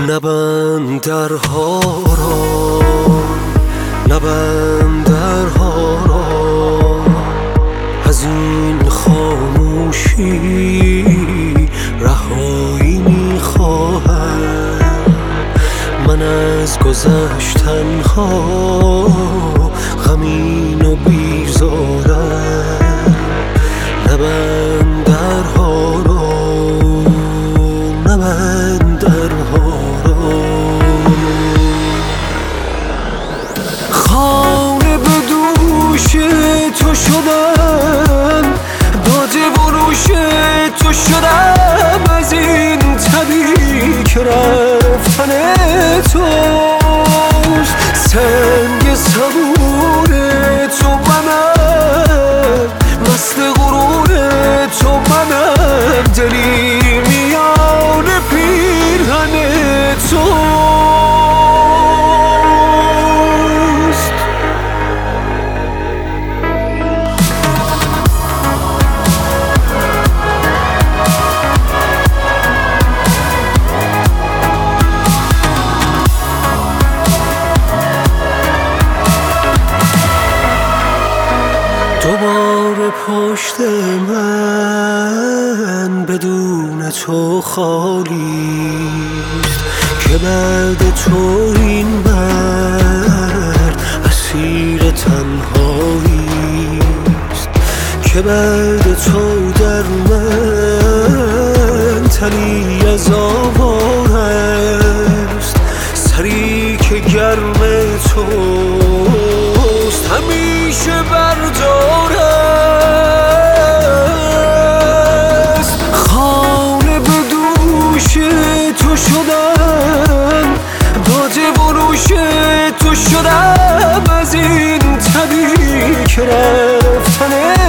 نبند درها را، نبند درها را، از این خاموشی رهایی میخواهم. من از گذشتن ها غمین و بیزارم. نبند درها را، نبند درها را. خانه به دوش تو شدم، باده و روش تو شدم، از این طبیعی که رفتن توست. سنگ صبور تو منم، مست غرور تو منم، دلی میان پیرهن توست. دوباره پشت من بدون تو خالیست، که بعد تو این مرد اسیر تنهاییست، که بعد تو در من تنی از آوار است، سری که گرم توست همیشه بردار است. خانه به دوش تو شدم، باده و روش تو شدم، از این طبیعی که رفتن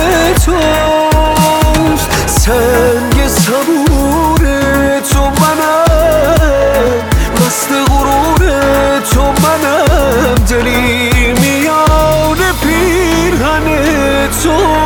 توست. سنگ صبور تو منم، مست غرور تو منم، دلی میان پیرهن تو.